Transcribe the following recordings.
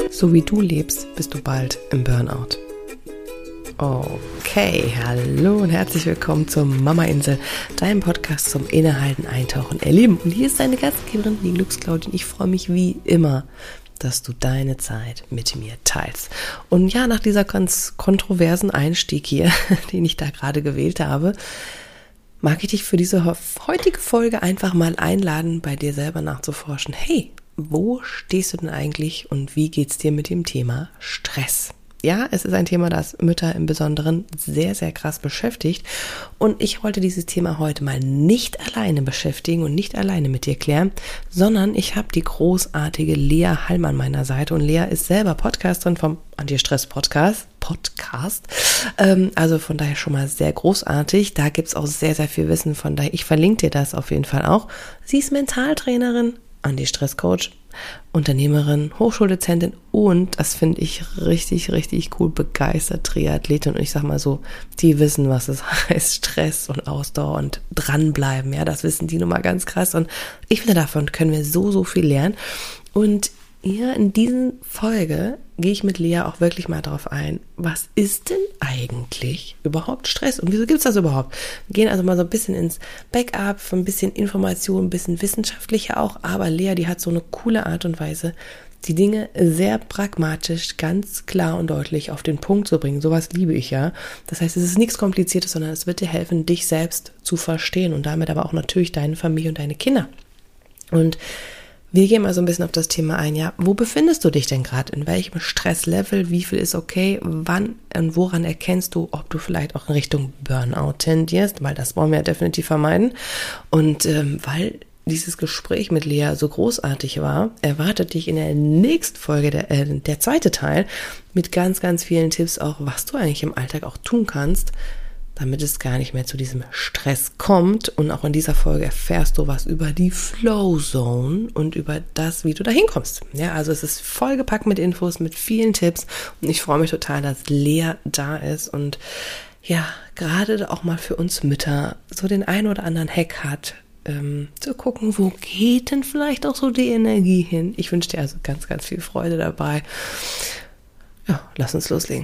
So wie du lebst, bist du bald im Burnout. Okay, hallo und herzlich willkommen zur Mama-Insel, deinem Podcast zum Innehalten, Eintauchen, Erleben. Und hier ist deine Gastgeberin, die Glücksclaudine. Ich freue mich wie immer, dass du deine Zeit mit mir teilst. Und ja, nach dieser ganz kontroversen Einstieg hier, den ich da gerade gewählt habe, mag ich dich für diese heutige Folge einfach mal einladen, bei dir selber nachzuforschen. Hey, wo stehst du denn eigentlich und wie geht's dir mit dem Thema Stress? Ja, es ist ein Thema, das Mütter im Besonderen sehr, sehr krass beschäftigt. Und ich wollte dieses Thema heute mal nicht alleine beschäftigen und nicht alleine mit dir klären, sondern ich habe die großartige Lea Halm an meiner Seite. Und Lea ist selber Podcasterin vom Anti-Stress-Podcast. Also von daher schon mal sehr großartig. Da gibt's auch sehr, sehr viel Wissen. Von daher, ich verlinke dir das auf jeden Fall auch. Sie ist Mentaltrainerin, Anti-Stress-Coach, Unternehmerin, Hochschuldozentin und, das finde ich richtig, richtig cool, begeistert Triathletin. Und ich sag mal so, die wissen, was es heißt, Stress und Ausdauer und dranbleiben. Ja, das wissen die nun mal ganz krass. Und ich finde, davon können wir so, so viel lernen. Und ja, in dieser Folge gehe ich mit Lea auch wirklich mal darauf ein, was ist denn eigentlich überhaupt Stress und wieso gibt es das überhaupt? Wir gehen also mal so ein bisschen ins Backup, ein bisschen Information, ein bisschen wissenschaftlicher auch, aber Lea, die hat so eine coole Art und Weise, die Dinge sehr pragmatisch, ganz klar und deutlich auf den Punkt zu bringen. Sowas liebe ich ja. Das heißt, es ist nichts Kompliziertes, sondern es wird dir helfen, dich selbst zu verstehen und damit aber auch natürlich deine Familie und deine Kinder. Und wir gehen mal so ein bisschen auf das Thema ein, ja, wo befindest du dich denn gerade? In welchem Stresslevel? Wie viel ist okay? Wann und woran erkennst du, ob du vielleicht auch in Richtung Burnout tendierst? Weil das wollen wir ja definitiv vermeiden. Und weil dieses Gespräch mit Lea so großartig war, erwartet dich in der nächsten Folge, der zweite Teil, mit ganz, ganz vielen Tipps auch, was du eigentlich im Alltag auch tun kannst, damit es gar nicht mehr zu diesem Stress kommt. Und auch in dieser Folge erfährst du was über die Flow Zone und über das, wie du da hinkommst. Ja, also es ist vollgepackt mit Infos, mit vielen Tipps. Und ich freue mich total, dass Lea da ist und ja, gerade auch mal für uns Mütter so den einen oder anderen Hack hat, zu gucken, wo geht denn vielleicht auch so die Energie hin. Ich wünsche dir also ganz, ganz viel Freude dabei. Ja, lass uns loslegen.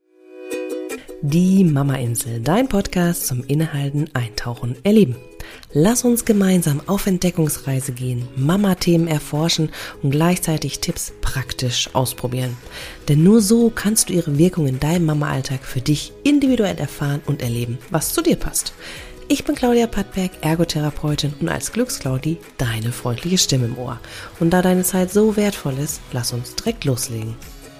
Die Mama-Insel, dein Podcast zum Innehalten, Eintauchen, Erleben. Lass uns gemeinsam auf Entdeckungsreise gehen, Mama-Themen erforschen und gleichzeitig Tipps praktisch ausprobieren. Denn nur so kannst du ihre Wirkung in deinem Mama-Alltag für dich individuell erfahren und erleben, was zu dir passt. Ich bin Claudia Pattberg, Ergotherapeutin und als Glücksclaudi deine freundliche Stimme im Ohr. Und da deine Zeit so wertvoll ist, lass uns direkt loslegen.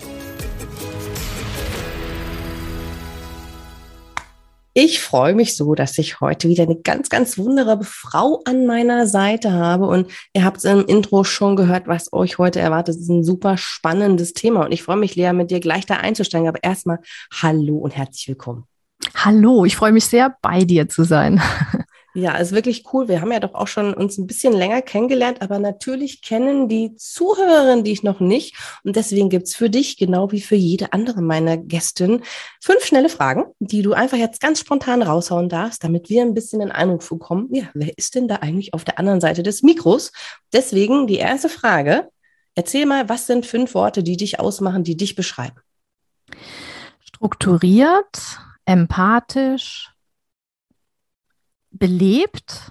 Ich freue mich so, dass ich heute wieder eine ganz, ganz wunderbare Frau an meiner Seite habe. Und ihr habt es im Intro schon gehört, was euch heute erwartet. Es ist ein super spannendes Thema. Und ich freue mich, Lea, mit dir gleich da einzusteigen. Aber erstmal hallo und herzlich willkommen. Hallo, ich freue mich sehr, bei dir zu sein. Ja, ist wirklich cool. Wir haben ja doch auch schon uns ein bisschen länger kennengelernt, aber natürlich kennen die Zuhörerinnen dich noch nicht. Und deswegen gibt's für dich, genau wie für jede andere meiner Gästin, 5 schnelle Fragen, die du einfach jetzt ganz spontan raushauen darfst, damit wir ein bisschen einen Eindruck bekommen, ja, wer ist denn da eigentlich auf der anderen Seite des Mikros? Deswegen die erste Frage. Erzähl mal, was sind 5 Worte, die dich ausmachen, die dich beschreiben? Strukturiert, empathisch, belebt,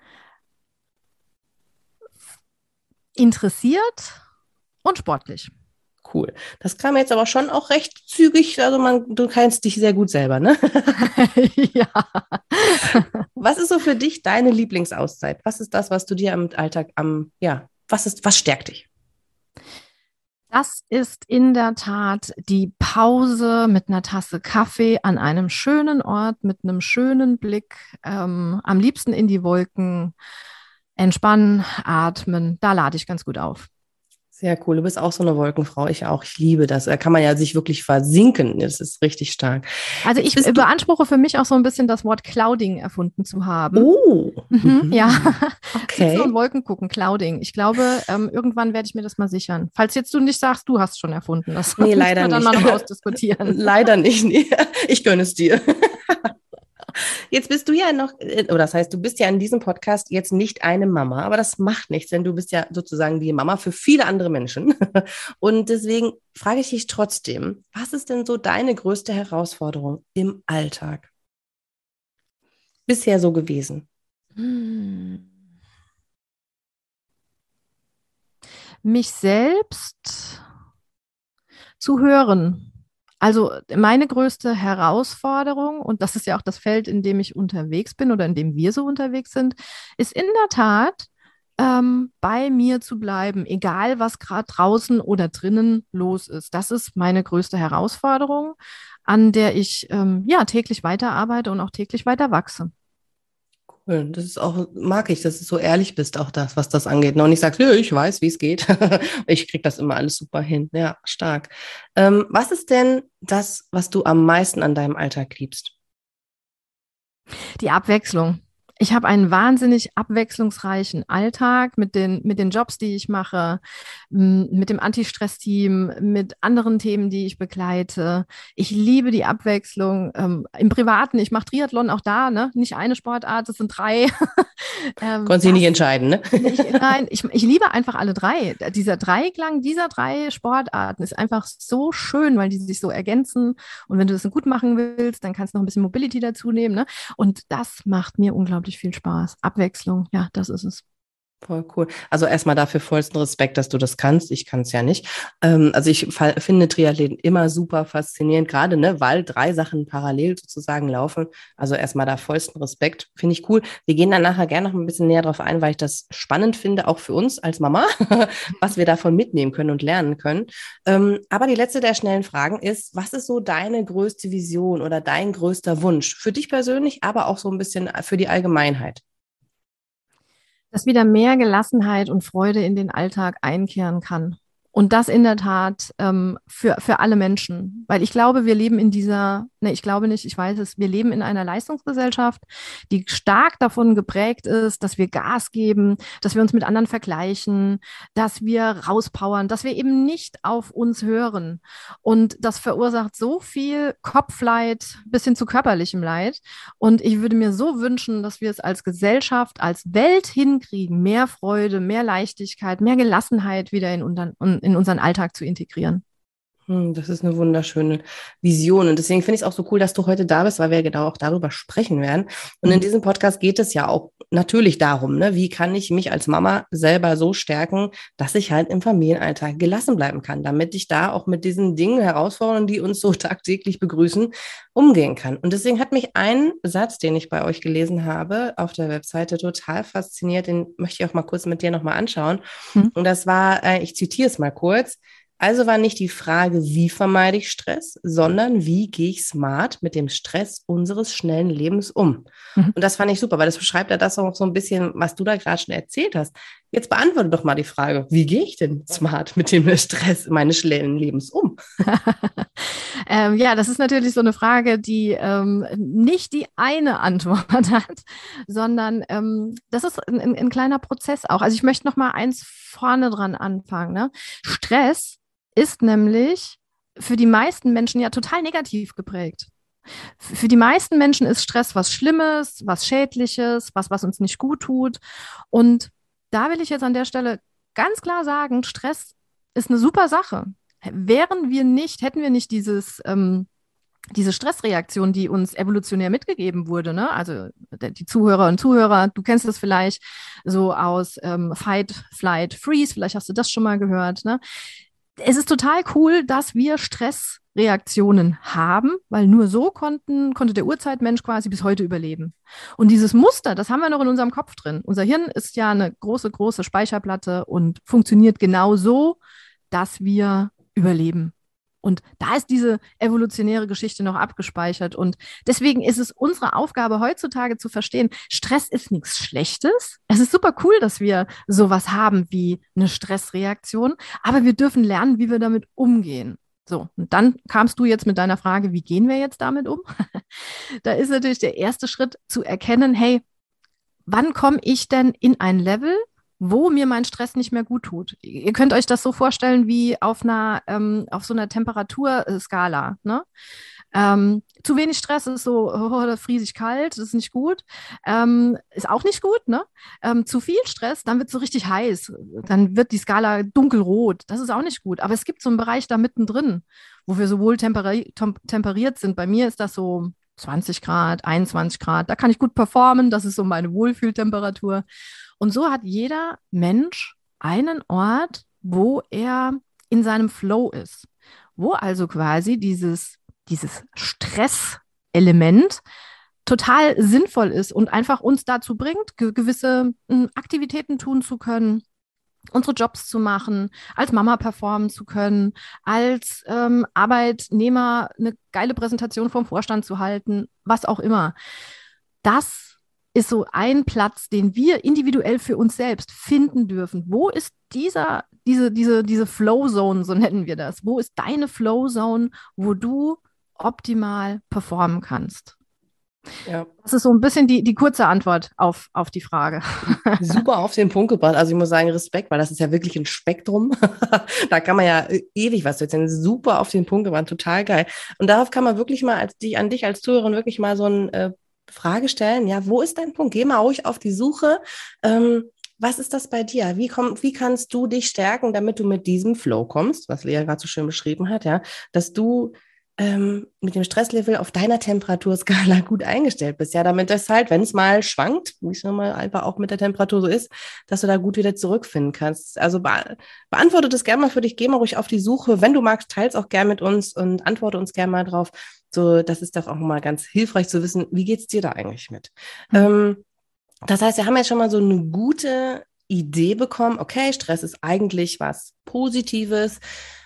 interessiert und sportlich. Cool. Das kam jetzt aber schon auch recht zügig. Also du kennst dich sehr gut selber, ne? Ja. Was ist so für dich deine Lieblingsauszeit? Was ist das, was du dir im Alltag was stärkt dich? Das ist in der Tat die Pause mit einer Tasse Kaffee an einem schönen Ort mit einem schönen Blick, am liebsten in die Wolken, entspannen, atmen. Da lade ich ganz gut auf. Sehr cool. Du bist auch so eine Wolkenfrau. Ich auch. Ich liebe das. Da kann man ja sich wirklich versinken. Das ist richtig stark. Also ich beanspruche für mich auch so ein bisschen das Wort Clouding erfunden zu haben. Oh. Ja. Okay. Sitzen und Wolken gucken, Clouding. Ich glaube, irgendwann werde ich mir das mal sichern. Falls jetzt du nicht sagst, du hast schon erfunden. Das nee, leider müssen wir dann nicht. mal noch ausdiskutieren. Leider nicht. Nee. Ich gönne es dir. Jetzt bist du ja noch, oder das heißt, du bist ja in diesem Podcast jetzt nicht eine Mama, aber das macht nichts, denn du bist ja sozusagen die Mama für viele andere Menschen. Und deswegen frage ich dich trotzdem, was ist denn so deine größte Herausforderung im Alltag bisher so gewesen? Hm. Mich selbst zu hören. Also meine größte Herausforderung, und das ist ja auch das Feld, in dem ich unterwegs bin oder in dem wir so unterwegs sind, ist in der Tat, bei mir zu bleiben, egal was gerade draußen oder drinnen los ist. Das ist meine größte Herausforderung, an der ich ja täglich weiterarbeite und auch täglich weiter wachse. Cool. Das ist auch, mag ich, dass du so ehrlich bist, auch das, was das angeht. Und nicht sagst, nö, ich weiß, wie es geht. Ich krieg das immer alles super hin. Ja, stark. Was ist denn das, was du am meisten an deinem Alltag liebst? Die Abwechslung. Ich habe einen wahnsinnig abwechslungsreichen Alltag mit den Jobs, die ich mache, mit dem Anti-Stress-Team, mit anderen Themen, die ich begleite. Ich liebe die Abwechslung. Im Privaten, ich mache Triathlon auch da, ne? Nicht eine Sportart, es sind drei. Konntest dich nicht entscheiden, ne? Nein, ich liebe einfach alle drei. Dieser Dreiklang dieser drei Sportarten ist einfach so schön, weil die sich so ergänzen. Und wenn du das gut machen willst, dann kannst du noch ein bisschen Mobility dazu nehmen, ne? Und das macht mir unglaublich viel Spaß. Abwechslung, ja, das ist es. Voll cool. Also erstmal dafür vollsten Respekt, dass du das kannst. Ich kann es ja nicht. Also ich finde Triathleten immer super faszinierend, gerade ne, weil drei Sachen parallel sozusagen laufen. Also erstmal da vollsten Respekt. Finde ich cool. Wir gehen dann nachher gerne noch ein bisschen näher drauf ein, weil ich das spannend finde, auch für uns als Mama, was wir davon mitnehmen können und lernen können. Aber die letzte der schnellen Fragen ist, was ist so deine größte Vision oder dein größter Wunsch für dich persönlich, aber auch so ein bisschen für die Allgemeinheit? Dass wieder mehr Gelassenheit und Freude in den Alltag einkehren kann. Und das in der Tat für alle Menschen. Weil ich glaube, wir leben in dieser, ne, ich glaube nicht, ich weiß es, wir leben in einer Leistungsgesellschaft, die stark davon geprägt ist, dass wir Gas geben, dass wir uns mit anderen vergleichen, dass wir rauspowern, dass wir eben nicht auf uns hören. Und das verursacht so viel Kopfleid bis hin zu körperlichem Leid. Und ich würde mir so wünschen, dass wir es als Gesellschaft, als Welt hinkriegen, mehr Freude, mehr Leichtigkeit, mehr Gelassenheit wieder in unseren Alltag zu integrieren. Das ist eine wunderschöne Vision. Und deswegen finde ich es auch so cool, dass du heute da bist, weil wir genau auch darüber sprechen werden. Und in diesem Podcast geht es ja auch natürlich darum, ne, wie kann ich mich als Mama selber so stärken, dass ich halt im Familienalltag gelassen bleiben kann, damit ich da auch mit diesen Dingen, Herausforderungen, die uns so tagtäglich begrüßen, umgehen kann. Und deswegen hat mich ein Satz, den ich bei euch gelesen habe, auf der Webseite total fasziniert. Den möchte ich auch mal kurz mit dir nochmal anschauen. Hm? Und das war, ich zitiere es mal kurz: Also war nicht die Frage, wie vermeide ich Stress, sondern wie gehe ich smart mit dem Stress unseres schnellen Lebens um? Mhm. Und das fand ich super, weil das beschreibt ja das auch so ein bisschen, was du da gerade schon erzählt hast. Jetzt beantworte doch mal die Frage, wie gehe ich denn smart mit dem Stress meines schnellen Lebens um? Ja, das ist natürlich so eine Frage, die nicht die eine Antwort hat, sondern das ist ein kleiner Prozess auch. Also ich möchte noch mal eins vorne dran anfangen. Ne? Stress ist nämlich für die meisten Menschen ja total negativ geprägt. Für die meisten Menschen ist Stress was Schlimmes, was Schädliches, was uns nicht gut tut. Und da will ich jetzt an der Stelle ganz klar sagen, Stress ist eine super Sache. Hätten wir nicht diese Stressreaktion, die uns evolutionär mitgegeben wurde, ne? Also die Zuhörer und Zuhörer, du kennst das vielleicht so aus Fight, Flight, Freeze, vielleicht hast du das schon mal gehört, ne? Es ist total cool, dass wir Stressreaktionen haben, weil nur so konnte der Urzeitmensch quasi bis heute überleben. Und dieses Muster, das haben wir noch in unserem Kopf drin. Unser Hirn ist ja eine große, große Speicherplatte und funktioniert genau so, dass wir überleben. Und da ist diese evolutionäre Geschichte noch abgespeichert. Und deswegen ist es unsere Aufgabe heutzutage zu verstehen, Stress ist nichts Schlechtes. Es ist super cool, dass wir sowas haben wie eine Stressreaktion, aber wir dürfen lernen, wie wir damit umgehen. So, und dann kamst du jetzt mit deiner Frage, wie gehen wir jetzt damit um? Da ist natürlich der erste Schritt zu erkennen, hey, wann komme ich denn in ein Level, wo mir mein Stress nicht mehr gut tut. Ihr könnt euch das so vorstellen wie auf so einer Temperaturskala, ne? Zu wenig Stress ist so, oh, da friese ich kalt, das ist nicht gut. Ist auch nicht gut, ne? Zu viel Stress, dann wird es so richtig heiß. Dann wird die Skala dunkelrot. Das ist auch nicht gut. Aber es gibt so einen Bereich da mittendrin, wo wir sowohl temperiert sind. Bei mir ist das so 20 Grad, 21 Grad. Da kann ich gut performen. Das ist so meine Wohlfühltemperatur. Und so hat jeder Mensch einen Ort, wo er in seinem Flow ist, wo also quasi dieses Stresselement total sinnvoll ist und einfach uns dazu bringt, gewisse Aktivitäten tun zu können, unsere Jobs zu machen, als Mama performen zu können, als Arbeitnehmer eine geile Präsentation vom Vorstand zu halten, was auch immer. Das ist so ein Platz, den wir individuell für uns selbst finden dürfen. Wo ist diese Flow-Zone, so nennen wir das? Wo ist deine Flow-Zone, wo du optimal performen kannst? Ja. Das ist so ein bisschen die kurze Antwort auf die Frage. Super auf den Punkt gebracht. Also ich muss sagen, Respekt, weil das ist ja wirklich ein Spektrum. Da kann man ja ewig was erzählen. Super auf den Punkt gebracht, total geil. Und darauf kann man wirklich mal an dich als Zuhörerin wirklich mal so eine Frage stellen. Ja, wo ist dein Punkt? Geh mal ruhig auf die Suche. Was ist das bei dir? Wie kannst du dich stärken, damit du mit diesem Flow kommst, was Lea gerade so schön beschrieben hat, ja, dass du mit dem Stresslevel auf deiner Temperaturskala gut eingestellt bist, ja, damit das halt, wenn es mal schwankt, wie es nun mal einfach auch mit der Temperatur so ist, dass du da gut wieder zurückfinden kannst. Also beantworte das gerne mal für dich, geh mal ruhig auf die Suche. Wenn du magst, teils auch gerne mit uns und antworte uns gerne mal drauf. So, das ist doch auch mal ganz hilfreich zu wissen, wie geht's dir da eigentlich mit? Das heißt, wir haben jetzt schon mal so eine gute Idee bekommen, okay, Stress ist eigentlich was Positives,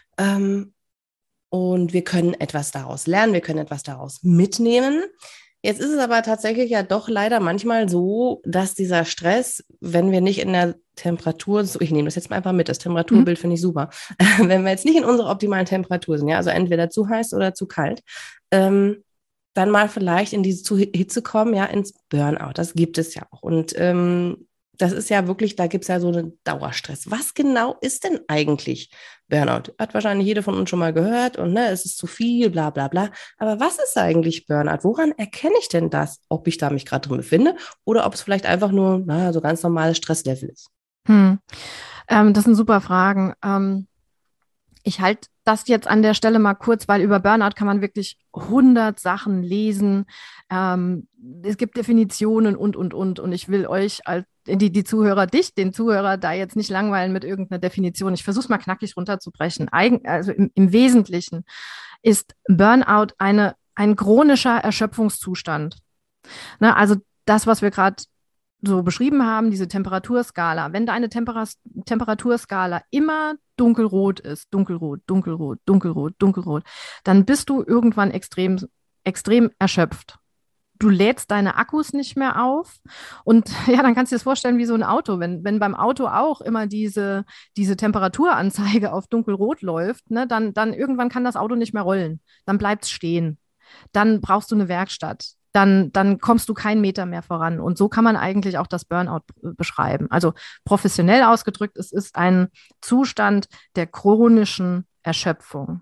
und wir können etwas daraus lernen, wir können etwas daraus mitnehmen. Jetzt ist es aber tatsächlich ja doch leider manchmal so, dass dieser Stress, wenn wir nicht in der Temperatur, ich nehme das jetzt mal einfach mit, das Temperaturbild finde ich super, wenn wir jetzt nicht in unserer optimalen Temperatur sind, ja, also entweder zu heiß oder zu kalt, dann mal vielleicht in diese Hitze kommen, ja, ins Burnout. Das gibt es ja auch. Und das ist ja wirklich, da gibt es ja so einen Dauerstress. Was genau ist denn eigentlich Burnout? Hat wahrscheinlich jeder von uns schon mal gehört und ne, es ist zu viel, bla bla bla. Aber was ist eigentlich Burnout? Woran erkenne ich denn das, ob ich da mich gerade drin befinde oder ob es vielleicht einfach nur so ganz normales Stresslevel ist? Das sind super Fragen. Ich halte das jetzt an der Stelle mal kurz, weil über Burnout kann man wirklich 100 Sachen lesen. Es gibt Definitionen und. Und ich will euch die Zuhörer, den Zuhörer da jetzt nicht langweilen mit irgendeiner Definition. Ich versuche es mal knackig runterzubrechen. Also im Wesentlichen ist Burnout ein chronischer Erschöpfungszustand. Ne, also das, was wir gerade so beschrieben haben, diese Temperaturskala, wenn deine Temperaturskala immer dunkelrot ist, dunkelrot, dunkelrot, dunkelrot, dunkelrot, dann bist du irgendwann extrem, extrem erschöpft. Du lädst deine Akkus nicht mehr auf. Und ja, dann kannst du dir das vorstellen wie so ein Auto. Wenn beim Auto auch immer diese Temperaturanzeige auf dunkelrot läuft, ne, dann irgendwann kann das Auto nicht mehr rollen. Dann bleibt es stehen. Dann brauchst du eine Werkstatt. Dann kommst du keinen Meter mehr voran. Und so kann man eigentlich auch das Burnout beschreiben. Also professionell ausgedrückt, es ist ein Zustand der chronischen Erschöpfung.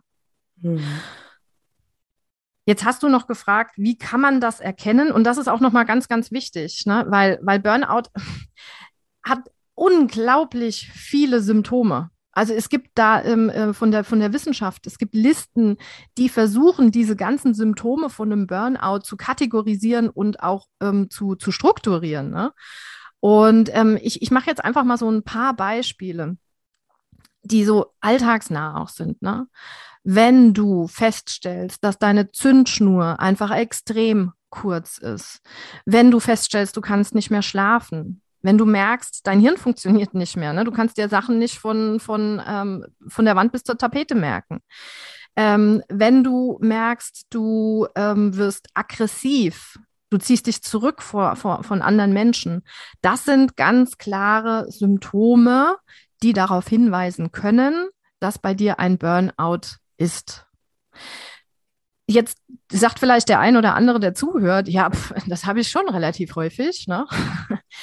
Jetzt hast du noch gefragt, wie kann man das erkennen? Und das ist auch nochmal ganz, ganz wichtig, ne? Weil Burnout hat unglaublich viele Symptome. Also es gibt da von der Wissenschaft, es gibt Listen, die versuchen, diese ganzen Symptome von einem Burnout zu kategorisieren und auch zu strukturieren. Ne? Und ich mache jetzt einfach mal so ein paar Beispiele, die so alltagsnah auch sind. Ne? Wenn du feststellst, dass deine Zündschnur einfach extrem kurz ist, wenn du feststellst, du kannst nicht mehr schlafen, wenn du merkst, dein Hirn funktioniert nicht mehr, ne? Du kannst dir Sachen nicht von der Wand bis zur Tapete merken. Wenn du merkst, du wirst aggressiv, du ziehst dich zurück von anderen Menschen, das sind ganz klare Symptome, die darauf hinweisen können, dass bei dir ein Burnout ist. Jetzt sagt vielleicht der ein oder andere, der zuhört, ja, das habe ich schon relativ häufig, ne?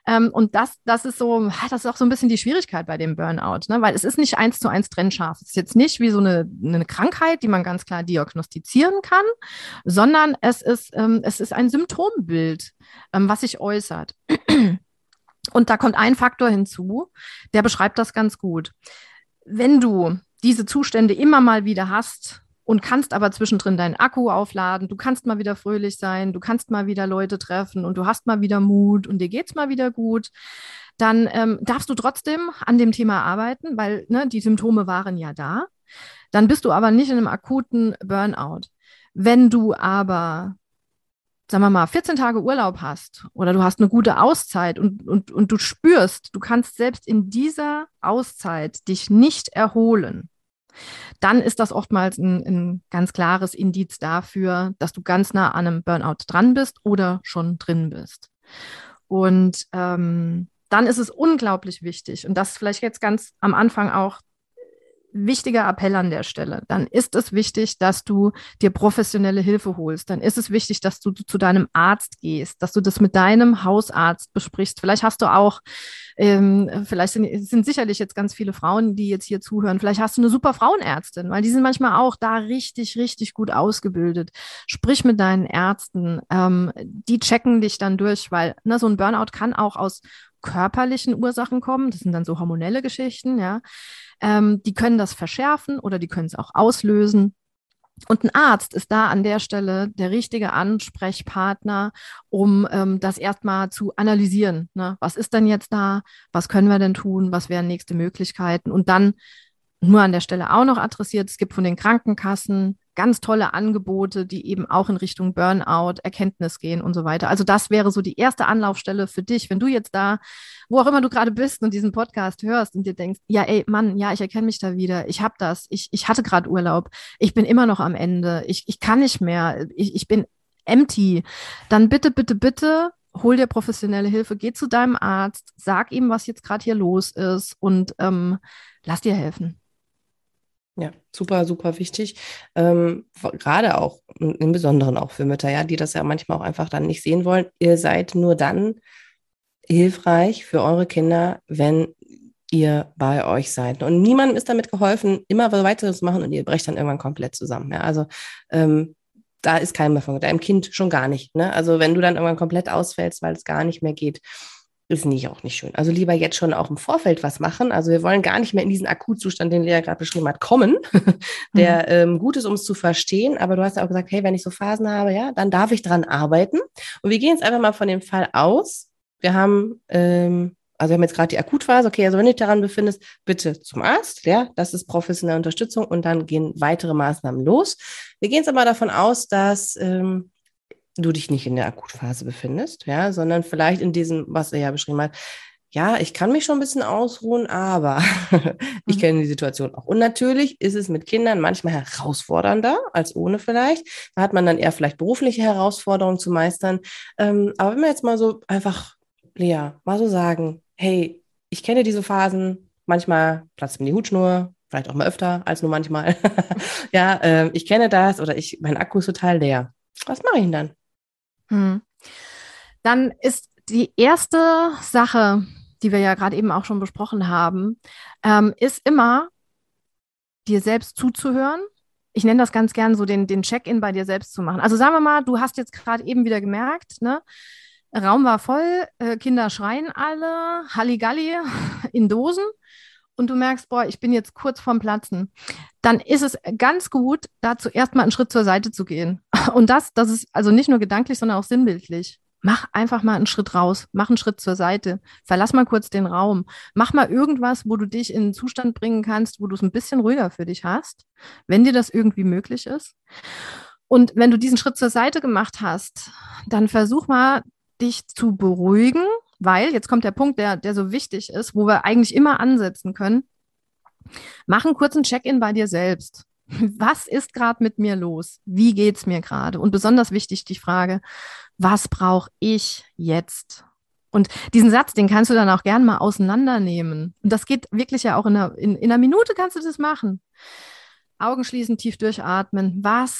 Und das ist so, das ist auch so ein bisschen die Schwierigkeit bei dem Burnout, ne? Weil es ist nicht 1:1 trennscharf. Es ist jetzt nicht wie so eine Krankheit, die man ganz klar diagnostizieren kann, sondern es ist ein Symptombild, was sich äußert. Und da kommt ein Faktor hinzu, der beschreibt das ganz gut. Wenn du diese Zustände immer mal wieder hast und kannst aber zwischendrin deinen Akku aufladen, du kannst mal wieder fröhlich sein, du kannst mal wieder Leute treffen und du hast mal wieder Mut und dir geht's mal wieder gut, dann darfst du trotzdem an dem Thema arbeiten, weil ne, die Symptome waren ja da. Dann bist du aber nicht in einem akuten Burnout. Wenn du aber sagen wir mal, 14 Tage Urlaub hast oder du hast eine gute Auszeit und du spürst, du kannst selbst in dieser Auszeit dich nicht erholen, dann ist das oftmals ein ganz klares Indiz dafür, dass du ganz nah an einem Burnout dran bist oder schon drin bist. Und dann ist es unglaublich wichtig, und das ist vielleicht jetzt ganz am Anfang auch wichtiger Appell an der Stelle. Dann ist es wichtig, dass du dir professionelle Hilfe holst. Dann ist es wichtig, dass du zu deinem Arzt gehst, dass du das mit deinem Hausarzt besprichst. Vielleicht hast du auch, vielleicht sind sicherlich jetzt ganz viele Frauen, die jetzt hier zuhören. Vielleicht hast du eine super Frauenärztin, weil die sind manchmal auch da richtig, richtig gut ausgebildet. Sprich mit deinen Ärzten. Die checken dich dann durch, weil ne, so ein Burnout kann auch aus körperlichen Ursachen kommen. Das sind dann so hormonelle Geschichten, ja. Die können das verschärfen oder die können es auch auslösen. Und ein Arzt ist da an der Stelle der richtige Ansprechpartner, um das erstmal zu analysieren. Ne? Was ist denn jetzt da? Was können wir denn tun? Was wären nächste Möglichkeiten? Und dann nur an der Stelle auch noch adressiert, es gibt von den Krankenkassen ganz tolle Angebote, die eben auch in Richtung Burnout, Erkenntnis gehen und so weiter. Also das wäre so die erste Anlaufstelle für dich, wenn du jetzt da, wo auch immer du gerade bist und diesen Podcast hörst und dir denkst, ja, ey, Mann, ja, ich erkenne mich da wieder, ich habe das, ich hatte gerade Urlaub, ich bin immer noch am Ende, ich kann nicht mehr, ich bin empty, dann bitte, bitte, bitte hol dir professionelle Hilfe, geh zu deinem Arzt, sag ihm, was jetzt gerade hier los ist und lass dir helfen. Ja, super, super wichtig. Gerade auch, im Besonderen auch für Mütter, ja, die das ja manchmal auch einfach dann nicht sehen wollen. Ihr seid nur dann hilfreich für eure Kinder, wenn ihr bei euch seid. Und niemandem ist damit geholfen, immer weiter zu machen und ihr brecht dann irgendwann komplett zusammen. Ja, also da ist kein mehr von, deinem Kind schon gar nicht. Ne? Also wenn du dann irgendwann komplett ausfällst, weil es gar nicht mehr geht, ist auch nicht schön. Also lieber jetzt schon auch im Vorfeld was machen. Also wir wollen gar nicht mehr in diesen Akutzustand, den Lea gerade beschrieben hat, kommen, der gut ist, um es zu verstehen. Aber du hast ja auch gesagt, hey, wenn ich so Phasen habe, ja, dann darf ich dran arbeiten. Und wir gehen jetzt einfach mal von dem Fall aus. Wir haben jetzt gerade die Akutphase. Okay, also wenn du dich daran befindest, bitte zum Arzt. Ja, das ist professionelle Unterstützung und dann gehen weitere Maßnahmen los. Wir gehen jetzt aber davon aus, dass du dich nicht in der Akutphase befindest, ja, sondern vielleicht in diesem, was er ja beschrieben hat, ja, ich kann mich schon ein bisschen ausruhen, aber ich kenne die Situation auch. Und natürlich ist es mit Kindern manchmal herausfordernder als ohne vielleicht. Da hat man dann eher vielleicht berufliche Herausforderungen zu meistern. Aber wenn wir jetzt mal so einfach, Lea, mal so sagen, hey, ich kenne diese Phasen, manchmal platzt mir die Hutschnur, vielleicht auch mal öfter als nur manchmal. Ja, ich kenne das oder mein Akku ist total leer. Was mache ich denn dann? Dann ist die erste Sache, die wir ja gerade eben auch schon besprochen haben, ist immer, dir selbst zuzuhören. Ich nenne das ganz gern so den Check-in bei dir selbst zu machen. Also sagen wir mal, du hast jetzt gerade eben wieder gemerkt, ne? Raum war voll, Kinder schreien alle, Halligalli in Dosen und du merkst, boah, ich bin jetzt kurz vorm Platzen. Dann ist es ganz gut, da zuerst mal einen Schritt zur Seite zu gehen. Und das ist also nicht nur gedanklich, sondern auch sinnbildlich. Mach einfach mal einen Schritt raus, mach einen Schritt zur Seite, verlass mal kurz den Raum, mach mal irgendwas, wo du dich in einen Zustand bringen kannst, wo du es ein bisschen ruhiger für dich hast, wenn dir das irgendwie möglich ist. Und wenn du diesen Schritt zur Seite gemacht hast, dann versuch mal, dich zu beruhigen, weil, jetzt kommt der Punkt, der so wichtig ist, wo wir eigentlich immer ansetzen können. Mach einen kurzen Check-in bei dir selbst. Was ist gerade mit mir los? Wie geht's mir gerade? Und besonders wichtig die Frage, was brauche ich jetzt? Und diesen Satz, den kannst du dann auch gern mal auseinandernehmen. Und das geht wirklich ja auch in einer Minute kannst du das machen. Augen schließen, tief durchatmen. Was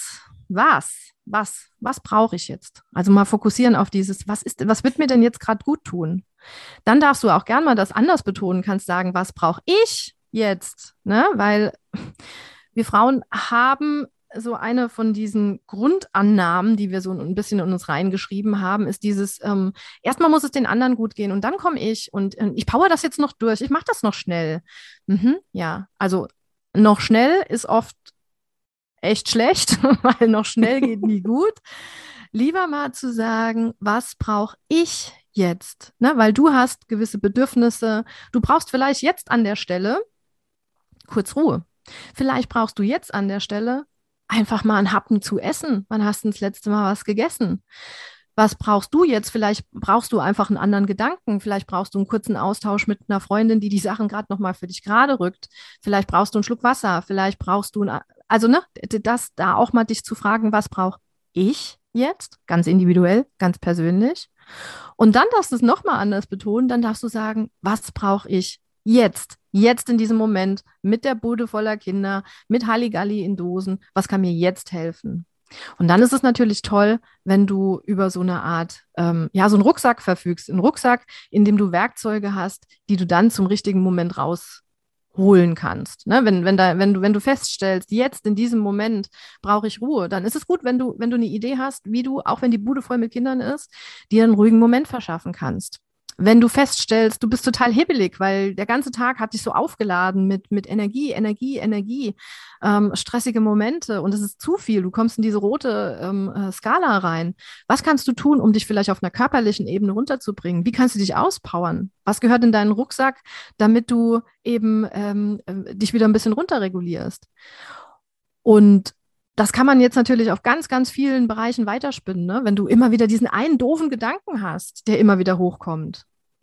was brauche ich jetzt? Also mal fokussieren auf dieses, was wird mir denn jetzt gerade gut tun? Dann darfst du auch gern mal das anders betonen, kannst sagen, was brauche ich jetzt? Ne? Weil wir Frauen haben so eine von diesen Grundannahmen, die wir so ein bisschen in uns reingeschrieben haben, ist dieses, erstmal muss es den anderen gut gehen und dann komme ich und ich power das jetzt noch durch, ich mache das noch schnell. Ja, also noch schnell ist oft echt schlecht, weil noch schnell geht nie gut. Lieber mal zu sagen, was brauche ich jetzt? Ne? Weil du hast gewisse Bedürfnisse. Du brauchst vielleicht jetzt an der Stelle kurz Ruhe. Vielleicht brauchst du jetzt an der Stelle einfach mal einen Happen zu essen. Wann hast du das letzte Mal was gegessen? Was brauchst du jetzt? Vielleicht brauchst du einfach einen anderen Gedanken. Vielleicht brauchst du einen kurzen Austausch mit einer Freundin, die Sachen gerade nochmal für dich gerade rückt. Vielleicht brauchst du einen Schluck Wasser. Vielleicht brauchst du also ne, das da auch mal dich zu fragen, was brauche ich jetzt? Ganz individuell, ganz persönlich. Und dann darfst du es nochmal anders betonen. Dann darfst du sagen, was brauche ich jetzt? Jetzt in diesem Moment mit der Bude voller Kinder, mit Halligalli in Dosen. Was kann mir jetzt helfen? Und dann ist es natürlich toll, wenn du über so eine Art, ja, so einen Rucksack verfügst. Einen Rucksack, in dem du Werkzeuge hast, die du dann zum richtigen Moment rausholen kannst. Ne? Wenn du feststellst, jetzt in diesem Moment brauche ich Ruhe, dann ist es gut, wenn du eine Idee hast, wie du, auch wenn die Bude voll mit Kindern ist, dir einen ruhigen Moment verschaffen kannst. Wenn du feststellst, du bist total hibbelig, weil der ganze Tag hat dich so aufgeladen mit Energie, stressige Momente und es ist zu viel, du kommst in diese rote Skala rein. Was kannst du tun, um dich vielleicht auf einer körperlichen Ebene runterzubringen? Wie kannst du dich auspowern? Was gehört in deinen Rucksack, damit du eben dich wieder ein bisschen runterregulierst? Und das kann man jetzt natürlich auf ganz, ganz vielen Bereichen weiterspinnen, ne? Wenn du immer wieder diesen einen doofen Gedanken hast, der immer wieder hochkommt.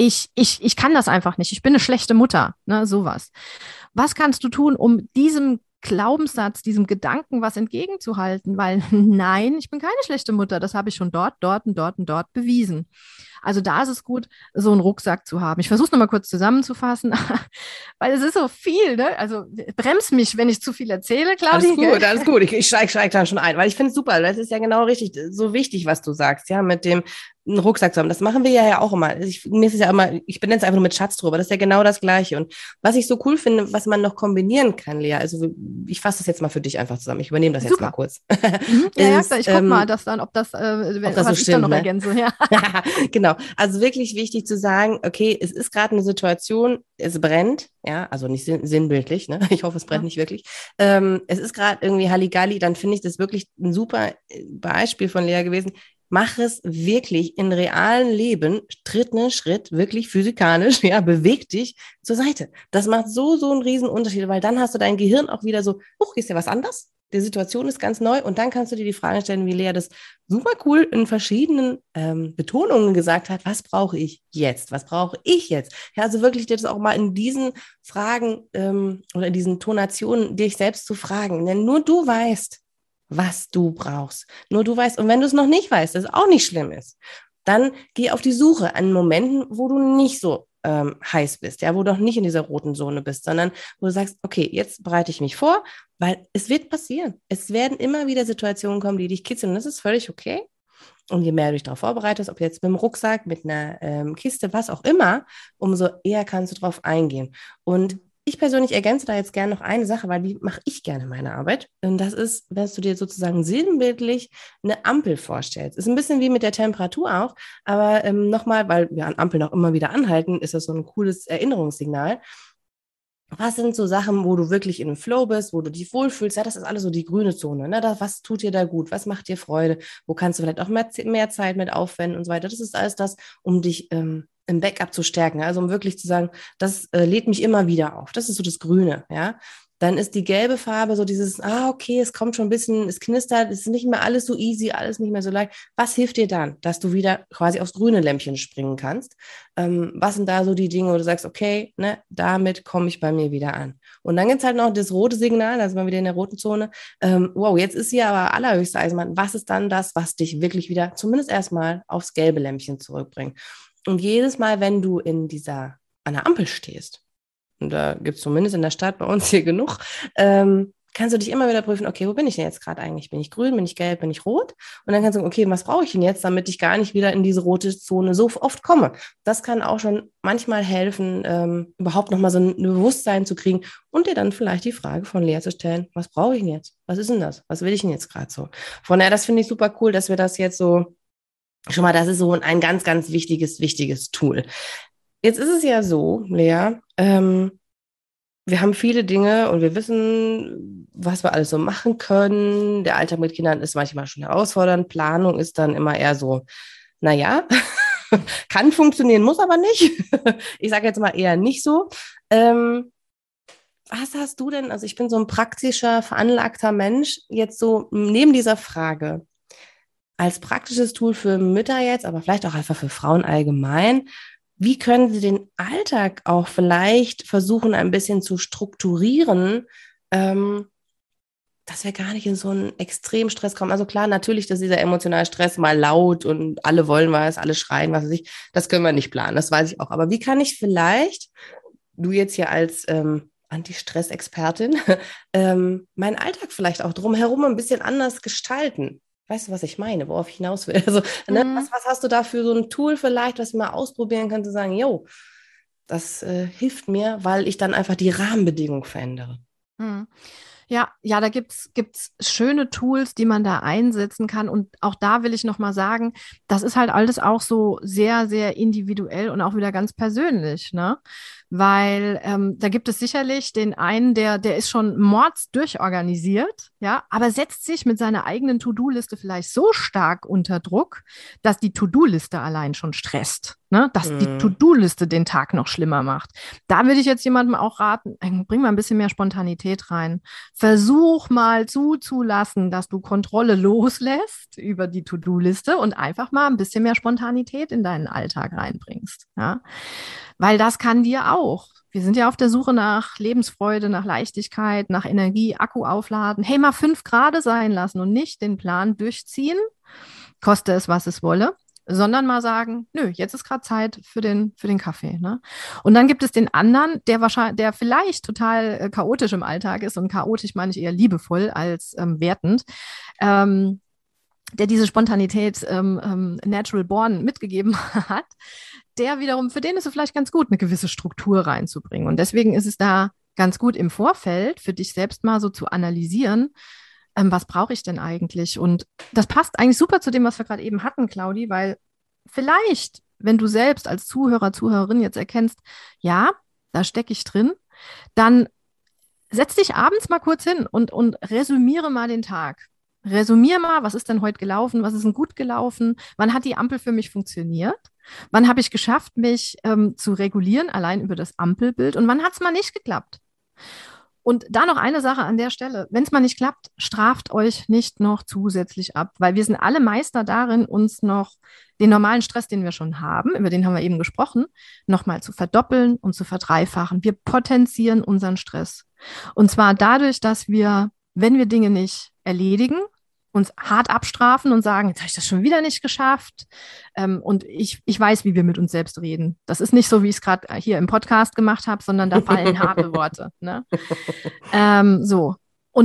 Ich kann das einfach nicht. Ich bin eine schlechte Mutter, ne? Sowas. Was kannst du tun, um diesem Glaubenssatz, diesem Gedanken was entgegenzuhalten? Weil nein, ich bin keine schlechte Mutter. Das habe ich schon dort bewiesen. Also da ist es gut, so einen Rucksack zu haben. Ich versuche es nochmal kurz zusammenzufassen, weil es ist so viel. Ne? Also brems mich, wenn ich zu viel erzähle, Claudia. Alles gut. Ich steig da schon ein, weil ich finde es super. Das ist ja genau richtig, so wichtig, was du sagst, ja, mit dem einen Rucksack zu haben. Das machen wir ja auch immer. Mir ist es ja immer, ich benenne es einfach nur mit Schatztruhe, das ist ja genau das Gleiche. Und was ich so cool finde, was man noch kombinieren kann, Lea, also ich fasse das jetzt mal für dich einfach zusammen. Ich übernehme das jetzt mal kurz. Ja, ich guck mal, ob das so ich stimmt, dann noch ne? ergänze. Ja. Genau. Also wirklich wichtig zu sagen, okay, es ist gerade eine Situation, es brennt, ja, also nicht sinnbildlich, ne? Ich hoffe, es brennt nicht wirklich. Es ist gerade irgendwie Halligalli, dann finde ich das wirklich ein super Beispiel von Lea gewesen. Mach es wirklich in realen Leben, Schritt einen Schritt, wirklich physikalisch, ja, beweg dich zur Seite. Das macht so einen riesen Unterschied, weil dann hast du dein Gehirn auch wieder so, ist ja was anders? Die Situation ist ganz neu und dann kannst du dir die Frage stellen, wie Lea das super cool in verschiedenen Betonungen gesagt hat, was brauche ich jetzt? Was brauche ich jetzt? Ja, also wirklich dir das auch mal in diesen Fragen oder in diesen Tonationen dich selbst zu fragen, denn nur du weißt, was du brauchst. Nur du weißt, und wenn du es noch nicht weißt, das auch nicht schlimm ist, dann geh auf die Suche an Momenten, wo du nicht so heiß bist, ja, wo du noch nicht in dieser roten Zone bist, sondern wo du sagst, okay, jetzt bereite ich mich vor, weil es wird passieren. Es werden immer wieder Situationen kommen, die dich kitzeln und das ist völlig okay. Und je mehr du dich darauf vorbereitest, ob jetzt mit dem Rucksack, mit einer Kiste, was auch immer, umso eher kannst du darauf eingehen. Und ich persönlich ergänze da jetzt gerne noch eine Sache, weil die mache ich gerne meine Arbeit. Und das ist, wenn du dir sozusagen sinnbildlich eine Ampel vorstellst. Ist ein bisschen wie mit der Temperatur auch, aber nochmal, weil wir an Ampeln auch immer wieder anhalten, ist das so ein cooles Erinnerungssignal. Was sind so Sachen, wo du wirklich in einem Flow bist, wo du dich wohlfühlst? Ja, das ist alles so die grüne Zone. Ne? Was tut dir da gut? Was macht dir Freude? Wo kannst du vielleicht auch mehr Zeit mit aufwenden und so weiter? Das ist alles das, um dich im Backup zu stärken. Also um wirklich zu sagen, das lädt mich immer wieder auf. Das ist so das Grüne, ja. Dann ist die gelbe Farbe so dieses, okay, es kommt schon ein bisschen, es knistert, es ist nicht mehr alles so easy, alles nicht mehr so leicht. Was hilft dir dann, dass du wieder quasi aufs grüne Lämpchen springen kannst? Was sind da so die Dinge, wo du sagst, okay, ne, damit komme ich bei mir wieder an. Und dann gibt es halt noch das rote Signal, da sind wir wieder in der roten Zone. Wow, jetzt ist hier aber allerhöchste Eisenbahn. Was ist dann das, was dich wirklich wieder zumindest erstmal aufs gelbe Lämpchen zurückbringt? Und jedes Mal, wenn du an der Ampel stehst, und da gibt es zumindest in der Stadt bei uns hier genug, kannst du dich immer wieder prüfen, okay, wo bin ich denn jetzt gerade eigentlich? Bin ich grün, bin ich gelb, bin ich rot? Und dann kannst du sagen, okay, was brauche ich denn jetzt, damit ich gar nicht wieder in diese rote Zone so oft komme? Das kann auch schon manchmal helfen, überhaupt nochmal so ein Bewusstsein zu kriegen und dir dann vielleicht die Frage von Lea zu stellen, was brauche ich denn jetzt? Was ist denn das? Was will ich denn jetzt gerade so? Von daher, das finde ich super cool, dass wir das jetzt so, schon mal, das ist so ein ganz, ganz wichtiges Tool. Jetzt ist es ja so, Lea, wir haben viele Dinge und wir wissen, was wir alles so machen können. Der Alltag mit Kindern ist manchmal schon herausfordernd. Planung ist dann immer eher so, naja, kann funktionieren, muss aber nicht. Ich sage jetzt mal eher nicht so. Was hast du denn, also ich bin so ein praktischer, veranlagter Mensch, jetzt so neben dieser Frage, als praktisches Tool für Mütter jetzt, aber vielleicht auch einfach für Frauen allgemein, wie können sie den Alltag auch vielleicht versuchen, ein bisschen zu strukturieren, dass wir gar nicht in so einen Extremstress kommen? Also klar, natürlich, dass dieser emotionale Stress mal laut und alle wollen was, alle schreien, was weiß ich, das können wir nicht planen, das weiß ich auch. Aber wie kann ich vielleicht, du jetzt hier als Anti-Stress-Expertin, meinen Alltag vielleicht auch drumherum ein bisschen anders gestalten? Weißt du, was ich meine, worauf ich hinaus will? Also, ne, was hast du da für so ein Tool vielleicht, was ich mal ausprobieren könnte, zu sagen, jo, das hilft mir, weil ich dann einfach die Rahmenbedingungen verändere. Mhm. Ja, da gibt's schöne Tools, die man da einsetzen kann. Und auch da will ich nochmal sagen, das ist halt alles auch so sehr, sehr individuell und auch wieder ganz persönlich, ne? Weil da gibt es sicherlich den einen, der ist schon mordsdurchorganisiert, ja, aber setzt sich mit seiner eigenen To-Do-Liste vielleicht so stark unter Druck, dass die To-Do-Liste allein schon stresst, ne? Dass die Mhm. To-Do-Liste den Tag noch schlimmer macht. Da würde ich jetzt jemandem auch raten, bring mal ein bisschen mehr Spontanität rein. Versuch mal zuzulassen, dass du Kontrolle loslässt über die To-Do-Liste und einfach mal ein bisschen mehr Spontanität in deinen Alltag reinbringst. Ja? Weil das kann dir auch. Wir sind ja auf der Suche nach Lebensfreude, nach Leichtigkeit, nach Energie, Akku aufladen. Hey, mal 5 Grad sein lassen und nicht den Plan durchziehen, koste es, was es wolle, sondern mal sagen, nö, jetzt ist gerade Zeit für den Kaffee. Ne? Und dann gibt es den anderen, der vielleicht total chaotisch im Alltag ist, und chaotisch meine ich eher liebevoll als wertend, der diese Spontanität natural born mitgegeben hat, der wiederum, für den ist es vielleicht ganz gut, eine gewisse Struktur reinzubringen. Und deswegen ist es da ganz gut im Vorfeld für dich selbst mal so zu analysieren, was brauche ich denn eigentlich? Und das passt eigentlich super zu dem, was wir gerade eben hatten, Claudi, weil vielleicht, wenn du selbst als Zuhörer, Zuhörerin jetzt erkennst, ja, da stecke ich drin, dann setz dich abends mal kurz hin und resümiere mal den Tag. Resümier mal, was ist denn heute gelaufen, was ist denn gut gelaufen, wann hat die Ampel für mich funktioniert, wann habe ich geschafft, mich zu regulieren, allein über das Ampelbild, und wann hat es mal nicht geklappt. Und da noch eine Sache an der Stelle. Wenn es mal nicht klappt, straft euch nicht noch zusätzlich ab, weil wir sind alle Meister darin, uns noch den normalen Stress, den wir schon haben, über den haben wir eben gesprochen, nochmal zu verdoppeln und zu verdreifachen. Wir potenzieren unseren Stress. Und zwar dadurch, dass wir, wenn wir Dinge nicht erledigen, uns hart abstrafen und sagen, jetzt habe ich das schon wieder nicht geschafft. Und ich weiß, wie wir mit uns selbst reden. Das ist nicht so, wie ich es gerade hier im Podcast gemacht habe, sondern da fallen harte Worte. Ne? So.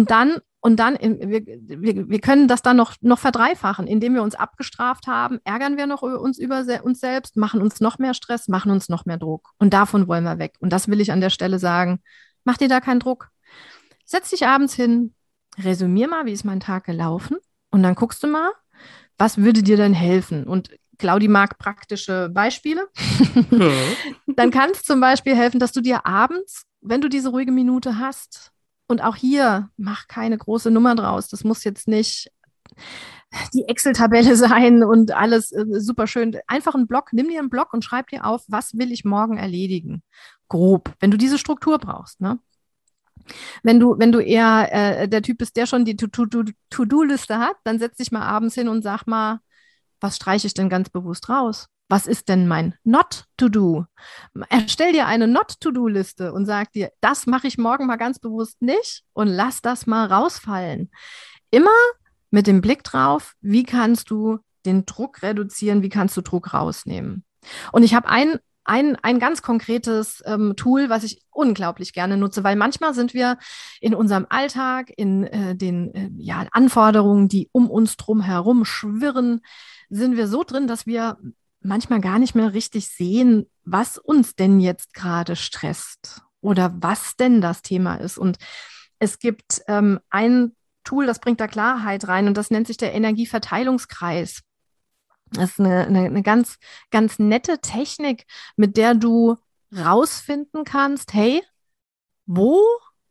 Wir können das dann noch verdreifachen, indem wir uns abgestraft haben, ärgern wir noch uns über uns selbst, machen uns noch mehr Stress, machen uns noch mehr Druck. Und davon wollen wir weg. Und das will ich an der Stelle sagen. Mach dir da keinen Druck. Setz dich abends hin, resümier mal, wie ist mein Tag gelaufen, und dann guckst du mal, was würde dir denn helfen? Und Claudi mag praktische Beispiele. Dann kann es zum Beispiel helfen, dass du dir abends, wenn du diese ruhige Minute hast, und auch hier, mach keine große Nummer draus, das muss jetzt nicht die Excel-Tabelle sein und alles super schön. Einfach einen Block, nimm dir einen Block und schreib dir auf, was will ich morgen erledigen? Grob, wenn du diese Struktur brauchst, ne? Wenn du eher der Typ bist, der schon die To-Do-Liste hat, dann setz dich mal abends hin und sag mal, was streiche ich denn ganz bewusst raus? Was ist denn mein Not-to-Do? Erstell dir eine Not-to-Do-Liste und sag dir, das mache ich morgen mal ganz bewusst nicht und lass das mal rausfallen. Immer mit dem Blick drauf, wie kannst du den Druck reduzieren, wie kannst du Druck rausnehmen? Und ich habe ein ganz konkretes Tool, was ich unglaublich gerne nutze, weil manchmal sind wir in unserem Alltag, in den Anforderungen, die um uns drum herum schwirren, sind wir so drin, dass wir manchmal gar nicht mehr richtig sehen, was uns denn jetzt gerade stresst oder was denn das Thema ist. Und es gibt ein Tool, das bringt da Klarheit rein und das nennt sich der Energieverteilungskreis. Das ist eine ganz, ganz nette Technik, mit der du rausfinden kannst, hey, wo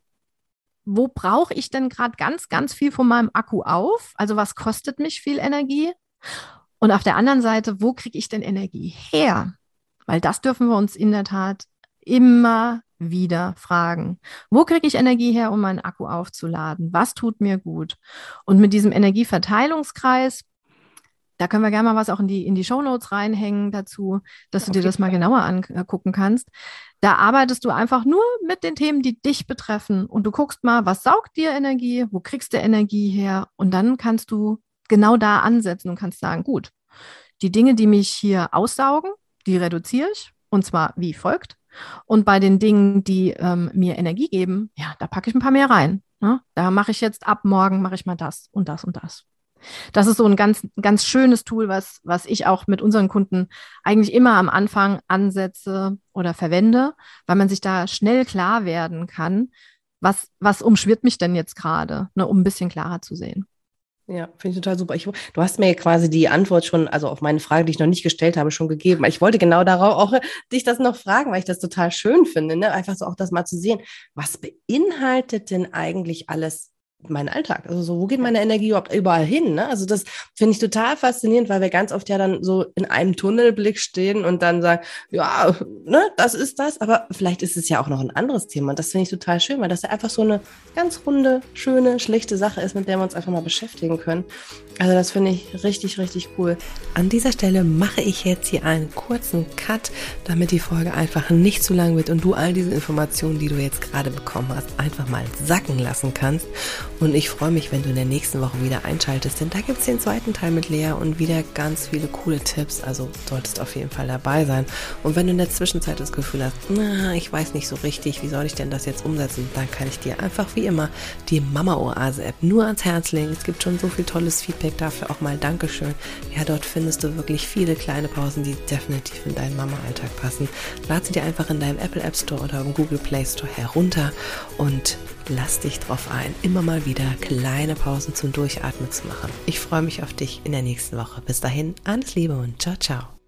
brauche ich denn gerade ganz, ganz viel von meinem Akku auf? Also was kostet mich viel Energie? Und auf der anderen Seite, wo kriege ich denn Energie her? Weil das dürfen wir uns in der Tat immer wieder fragen. Wo kriege ich Energie her, um meinen Akku aufzuladen? Was tut mir gut? Und mit diesem Energieverteilungskreis, da können wir gerne mal was auch in die Shownotes reinhängen dazu, dass du dir das mal genauer angucken kannst. Da arbeitest du einfach nur mit den Themen, die dich betreffen. Und du guckst mal, was saugt dir Energie? Wo kriegst du Energie her? Und dann kannst du genau da ansetzen und kannst sagen, gut, die Dinge, die mich hier aussaugen, die reduziere ich. Und zwar wie folgt. Und bei den Dingen, die mir Energie geben, ja, da packe ich ein paar mehr rein. Ne? Da mache ich jetzt ab morgen, mache ich mal das und das und das. Das ist so ein ganz, ganz schönes Tool, was ich auch mit unseren Kunden eigentlich immer am Anfang ansetze oder verwende, weil man sich da schnell klar werden kann, was umschwirrt mich denn jetzt gerade, ne, um ein bisschen klarer zu sehen. Ja, finde ich total super. Du hast mir quasi die Antwort schon, also auf meine Frage, die ich noch nicht gestellt habe, schon gegeben. Ich wollte genau darauf auch dich das noch fragen, weil ich das total schön finde, ne? Einfach so auch das mal zu sehen. Was beinhaltet denn eigentlich alles mein Alltag? Also so, wo geht meine Energie überall hin? Ne? Also das finde ich total faszinierend, weil wir ganz oft ja dann so in einem Tunnelblick stehen und dann sagen, ja, ne, das ist das, aber vielleicht ist es ja auch noch ein anderes Thema. Und das finde ich total schön, weil das ja einfach so eine ganz runde, schöne, schlichte Sache ist, mit der wir uns einfach mal beschäftigen können. Also das finde ich richtig, richtig cool. An dieser Stelle mache ich jetzt hier einen kurzen Cut, damit die Folge einfach nicht zu lang wird und du all diese Informationen, die du jetzt gerade bekommen hast, einfach mal sacken lassen kannst. Und ich freue mich, wenn du in der nächsten Woche wieder einschaltest, denn da gibt es den zweiten Teil mit Lea und wieder ganz viele coole Tipps, also solltest auf jeden Fall dabei sein. Und wenn du in der Zwischenzeit das Gefühl hast, ich weiß nicht so richtig, wie soll ich denn das jetzt umsetzen, dann kann ich dir einfach wie immer die Mama-Oase-App nur ans Herz legen. Es gibt schon so viel tolles Feedback dafür, auch mal Dankeschön. Ja, dort findest du wirklich viele kleine Pausen, die definitiv in deinen Mama-Alltag passen. Lad sie dir einfach in deinem Apple App Store oder im Google Play Store herunter und lass dich drauf ein, immer mal wieder kleine Pausen zum Durchatmen zu machen. Ich freue mich auf dich in der nächsten Woche. Bis dahin, alles Liebe und ciao, ciao.